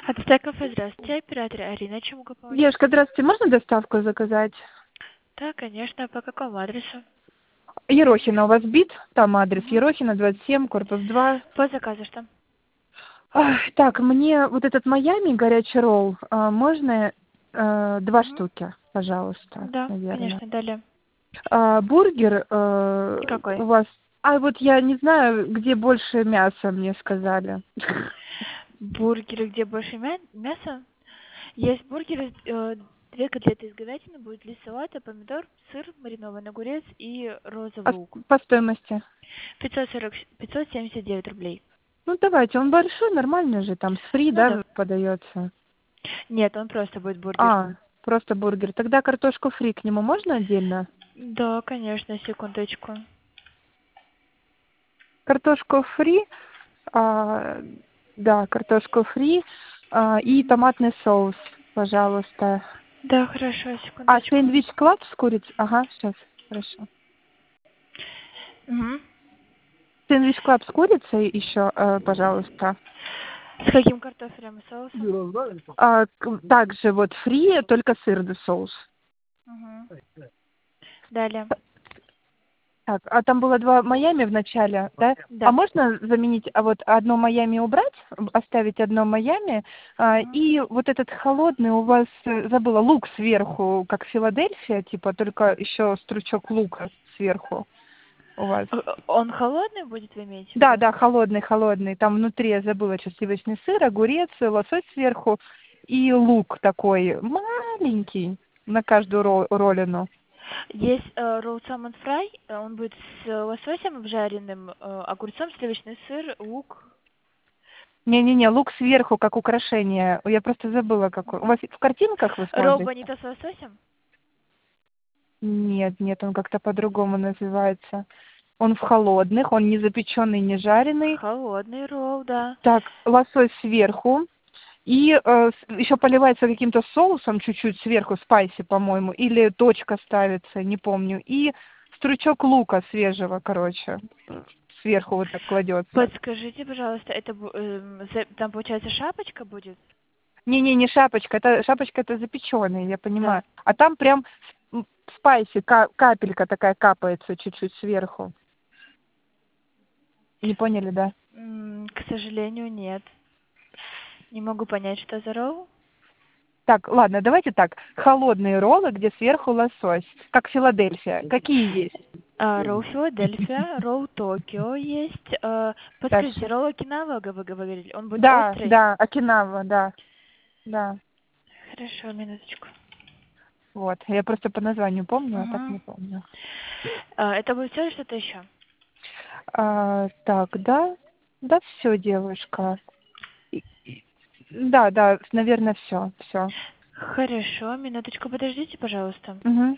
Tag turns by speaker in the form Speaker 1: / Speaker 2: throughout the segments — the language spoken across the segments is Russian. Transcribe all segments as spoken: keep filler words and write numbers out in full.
Speaker 1: От Стеков, здравствуйте, оператор Арина, чем могу помочь?
Speaker 2: Девушка, здравствуйте, можно доставку заказать?
Speaker 1: Да, конечно, по какому адресу?
Speaker 2: Ерохина у вас бит, там адрес
Speaker 1: Угу.
Speaker 2: Ерохина, двадцать семь, корпус два.
Speaker 1: По заказу что?
Speaker 2: Ах, так, мне вот этот Майами горячий ролл, а, можно э, два
Speaker 1: Угу.
Speaker 2: штуки, пожалуйста,
Speaker 1: Да,
Speaker 2: наверное.
Speaker 1: конечно, далее.
Speaker 2: А, бургер э,
Speaker 1: Какой?
Speaker 2: у вас, а вот я не знаю, где больше мяса, мне сказали.
Speaker 1: Бургеры, где больше мя- мяса? Есть бургеры, э, две котлеты из говядины, будет лист салата, помидор, сыр, маринованный огурец и
Speaker 2: А
Speaker 1: розовый лук.
Speaker 2: по стоимости?
Speaker 1: пятьсот сорок, пятьсот семьдесят девять рублей.
Speaker 2: Ну давайте, он большой, нормальный же, там с фри,
Speaker 1: Ну да.
Speaker 2: да, подается.
Speaker 1: Нет, он просто будет бургер.
Speaker 2: А, просто бургер. Тогда картошку фри к нему можно отдельно?
Speaker 1: Да, конечно, секундочку.
Speaker 2: Картошку фри, а, да, картошку фри а, и
Speaker 1: Угу.
Speaker 2: томатный соус, пожалуйста.
Speaker 1: Да, хорошо,
Speaker 2: А
Speaker 1: секундочку.
Speaker 2: сэндвич клаб с курицей? Ага, сейчас, хорошо.
Speaker 1: Угу.
Speaker 2: Сэндвич клаб с курицей еще, э, пожалуйста.
Speaker 1: С каким картофелем и соусом?
Speaker 2: А, к- также вот фри, только сырный соус.
Speaker 1: Угу. Далее.
Speaker 2: Так, а там было два Майами в начале, да? А
Speaker 1: Да.
Speaker 2: можно заменить, а вот одно Майами убрать, м, оставить одно Майами, а,
Speaker 1: Угу.
Speaker 2: и вот этот холодный у вас, э, забыла, лук сверху, как Филадельфия, типа, только еще стручок лука сверху у вас.
Speaker 1: Он холодный будет, вы имеете в
Speaker 2: Да,
Speaker 1: виду?
Speaker 2: да, холодный, холодный. Там внутри, я забыла, что сливочный сыр, огурец, лосось сверху и лук такой маленький на каждую ро- роллину.
Speaker 1: Есть э, rolled salmon fry, э, он будет с э, лососем обжаренным, э, огурцом, сливочный сыр, лук.
Speaker 2: Не-не-не, лук сверху, как украшение. Я просто забыла, какой. У вас в картинках вы
Speaker 1: Ролл
Speaker 2: смотрите?
Speaker 1: бонито с лососем?
Speaker 2: Нет, нет, он как-то по-другому называется. Он в холодных, он не запеченный, не жареный.
Speaker 1: Холодный ролл, да.
Speaker 2: Так, лосось сверху. И э, еще поливается каким-то соусом чуть-чуть сверху, спайси, по-моему. Или точка ставится, не помню. И стручок лука свежего, короче, сверху вот так кладется.
Speaker 1: Подскажите, пожалуйста, это бу- эм, за- там получается шапочка будет?
Speaker 2: Не-не, не шапочка, это шапочка это запеченный, я понимаю.
Speaker 1: Да.
Speaker 2: А там прям м, спайси, ка- капелька такая капается чуть-чуть сверху. Не поняли, да?
Speaker 1: М, к сожалению, нет. Не могу понять, что за ролл.
Speaker 2: Так, ладно, давайте так. Холодные роллы, где сверху лосось, как Филадельфия. Какие есть?
Speaker 1: А, ролл Филадельфия, ролл Токио есть. А, подскажите,
Speaker 2: Дальше.
Speaker 1: ролл Окинава, г- вы говорили, он будет
Speaker 2: Да,
Speaker 1: острый?
Speaker 2: да, Окинава, да, да.
Speaker 1: Хорошо, минуточку.
Speaker 2: Вот. Я просто по названию помню, а так
Speaker 1: Угу.
Speaker 2: не помню.
Speaker 1: А, это будет все или что-то еще?
Speaker 2: А, так, да, да, все, девушка. И- и- Да, да, наверное, все, все.
Speaker 1: Хорошо, минуточку, подождите, пожалуйста.
Speaker 2: Угу.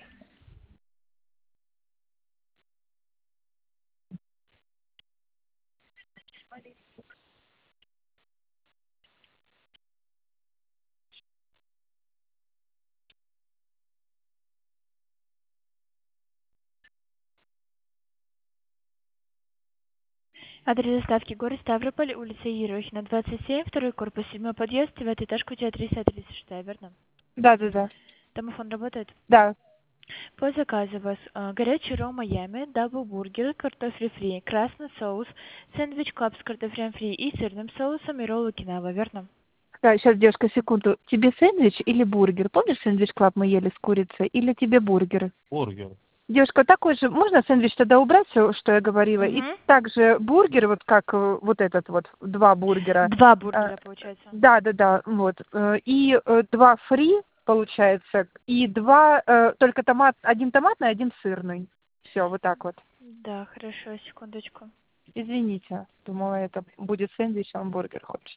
Speaker 1: Адрес доставки город Ставрополь, улица Ерохина, двадцать семь, второй корпус, седьмой подъезд, девятый этаж, квартира триста тридцать шесть, верно?
Speaker 2: Да, да, да,
Speaker 1: Домофон работает?
Speaker 2: да.
Speaker 1: По заказу у вас э, горячий ролл Майами, даблбургер, картофель фри, красный соус, сэндвич клаб с картофелем фри и сырным соусом и ролл Окинава, верно?
Speaker 2: Да, сейчас, девушка, секунду. Тебе сэндвич или бургер? Помнишь, сэндвич клаб мы ели с курицей? Или тебе бургер?
Speaker 3: Бургер.
Speaker 2: Девушка, такой же, можно сэндвич тогда убрать, все, что я говорила? И
Speaker 1: Угу.
Speaker 2: также бургер, вот как э, вот этот вот, два бургера.
Speaker 1: Два
Speaker 2: Э,
Speaker 1: бургера, получается.
Speaker 2: Да, да, да, вот. Э, И э, два фри, получается, и два, э, только томат, один томатный, один сырный. Все, вот так вот.
Speaker 1: Да, хорошо, секундочку.
Speaker 2: Извините, думала, это будет сэндвич, а он бургер хочет.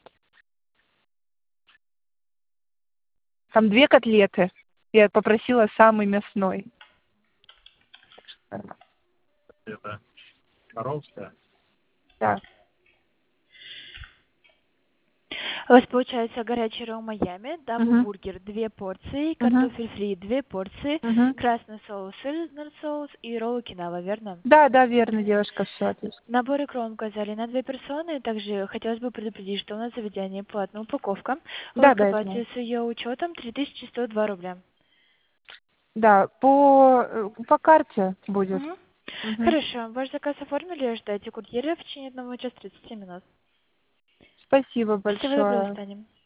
Speaker 2: Там две котлеты. Я попросила самый мясной.
Speaker 3: Это коровская.
Speaker 2: Да.
Speaker 1: У вас получается горячий ролл Майами,
Speaker 2: Мгм.
Speaker 1: дабл-бургер две порции,
Speaker 2: Мгм.
Speaker 1: картофель фри две порции,
Speaker 2: Мгм.
Speaker 1: красный соус, сырный соус и ролл окинава, верно?
Speaker 2: Да, да, верно, девушка, все отлично.
Speaker 1: Набор икр вам указали на две персоны. Также хотелось бы предупредить, что у нас заведение платная упаковка.
Speaker 2: Да, да, я знаю.
Speaker 1: Ускрыватель с ее учетом три тысячи сто два рубля.
Speaker 2: Да, по, э, по карте будет.
Speaker 1: Мгм.
Speaker 2: Мгм.
Speaker 1: Хорошо. Ваш заказ оформили. Ждайте курьера в течение одного часа тридцати минут.
Speaker 2: Спасибо
Speaker 1: Всего доброго, до
Speaker 2: большое.
Speaker 1: свидания.